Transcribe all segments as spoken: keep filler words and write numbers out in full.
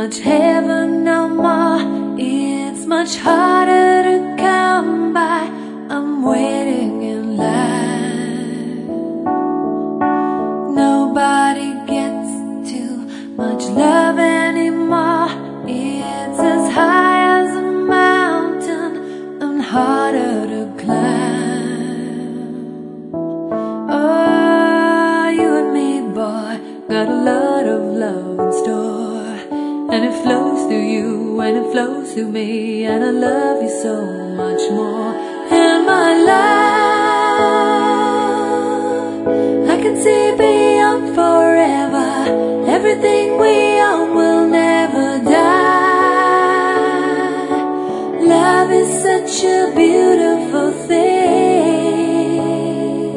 much heaven no more. It's much harder to come by. I'm waiting in line. Nobody gets too much love anymore. It's as high as a mountain and harder to climb. Oh, you and me, boy, got a lot of love in store, and it flows through you and it flows through me, and I love you so much more. And my love, I can see beyond forever. Everything we own will never die. Love is such a beautiful thing.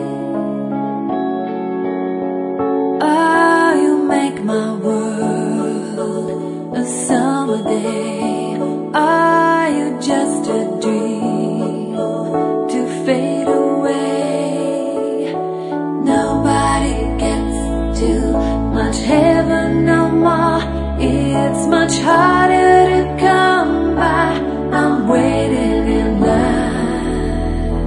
Oh, you make my world a summer day. Are you just a dream to fade away? Nobody gets too much heaven no more. It's much harder to come by. I'm waiting in line.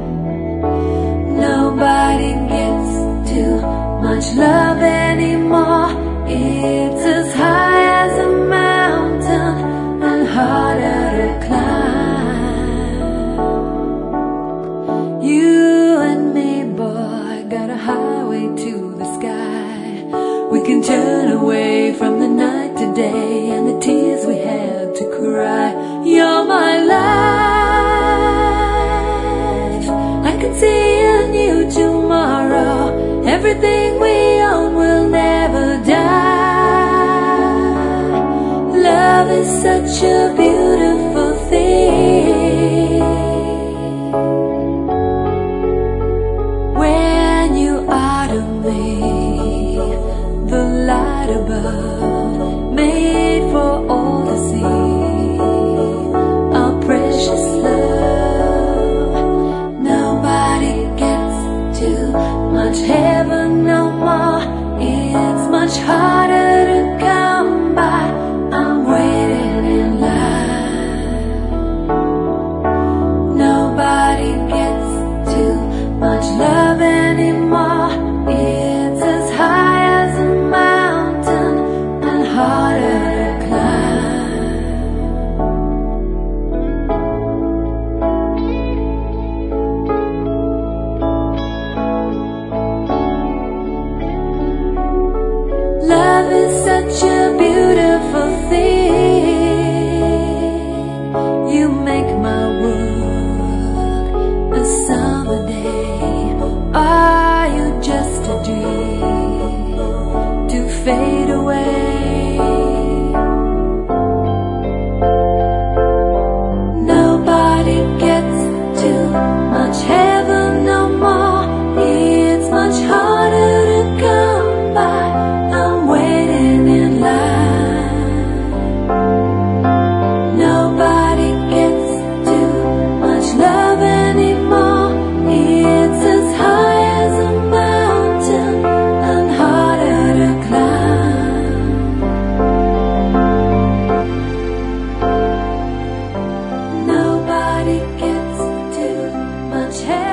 Nobody gets too much love anymore. It's as high as a mountain and harder to climb. You and me, boy, got a highway to the sky. We can turn away from the night today and the tears we had to cry. You're my life. I can see in you tomorrow. Everything we own will never die. Love is such a beautiful thing. When you are to me, the light above, made for all to see, our precious love. Nobody gets too much heaven no more. It's much harder to come by. I'm waiting in line. Nobody gets too much love anymore. It's as high as a mountain and harder to climb. Love is such a beautiful thing. You make my world a summer day. Are you just a dream to fade away? Nobody gets too much heaven no more. It's much harder to come by. I'm waiting in line. Nobody gets too much love anymore. It's as high as a mountain and harder to climb. Nobody gets too much heaven.